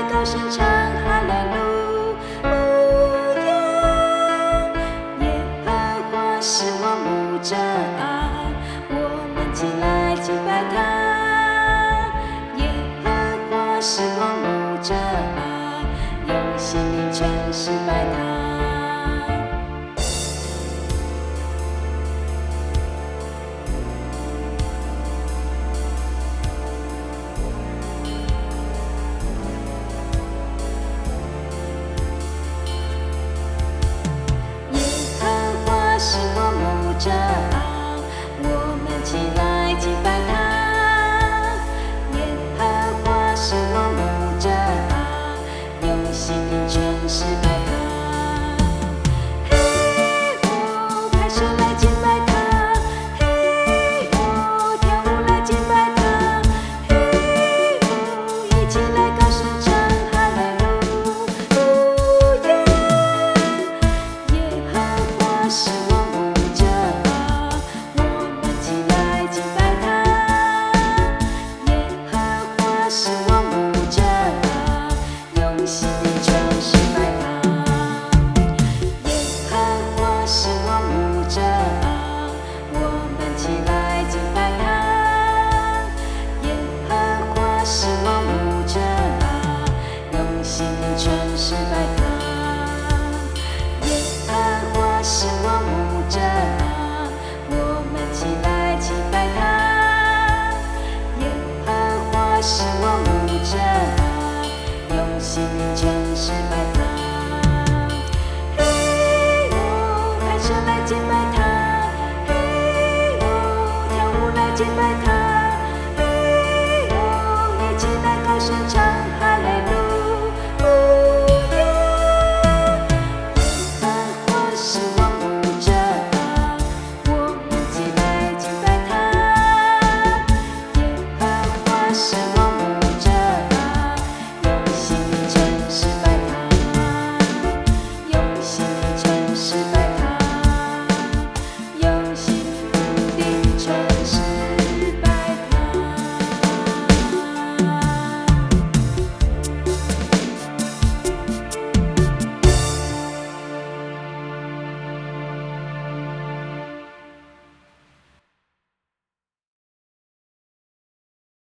来高声唱哈利路亚。耶和华是我牧者啊，我们起来敬拜他。耶和华是我牧者啊，用心灵全是拜他。是我牧者啊，我们起来敬拜他。耶和华是我牧者啊，用心灵全是拜他。嘿哦，拍手来敬拜他。嘿哦，跳舞来敬拜他。嘿哦，一起来高声唱哈利路亚。耶和华是全是拜他，耶和华是我牧者啊，我们起来敬拜他。耶和华是我牧者啊，用心灵全是拜他。嘿哦，拍手来敬拜他。嘿哦，跳舞来敬拜他。嘿哦，一起来高声唱。